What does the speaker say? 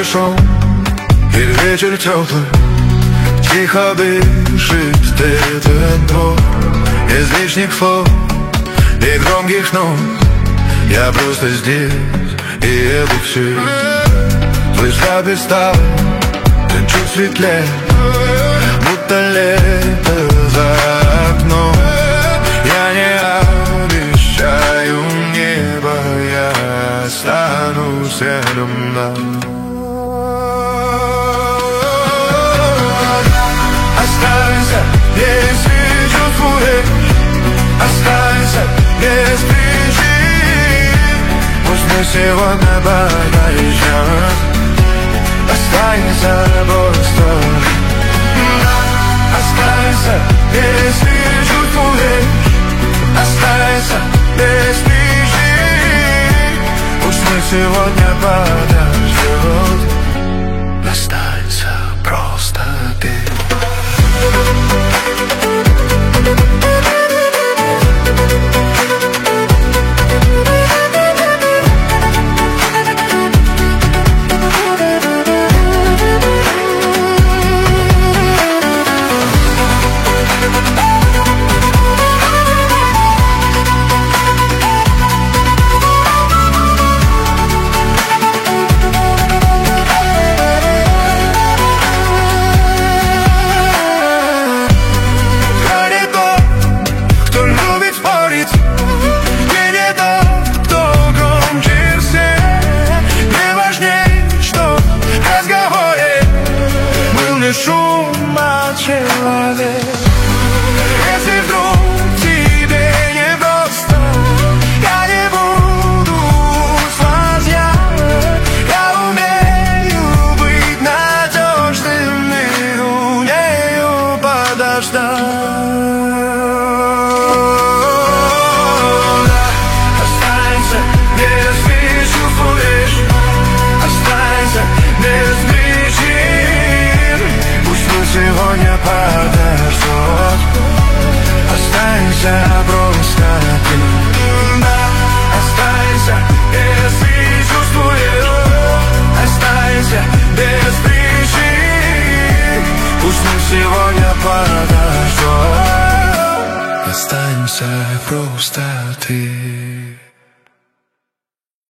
пришел, и вечер теплый тихо дышит этот двор. Без лишних слов и громких нот, я просто здесь, и это все. Слышка перестала, чуть светлее, будто лето за окном. Я не обещаю небо, я останусь рядом, да. Останься, если чувствуешь, останься без причин. Пусть мы сегодня подождем, останется просто. Останься, если чувствуешь, останься без причин. Пусть мы сегодня подождем, останется просто ты. Шум от человека. Если вдруг тебе не просто, я не буду злодея. Я умею быть надежным и умею подождать. Останься, если чувствуешь, останься без причин. Сегодня подождет, останься просто ты. Да, останься, если чувствуешь, останься без причин. Пусть мы сегодня подождет, останься просто ты.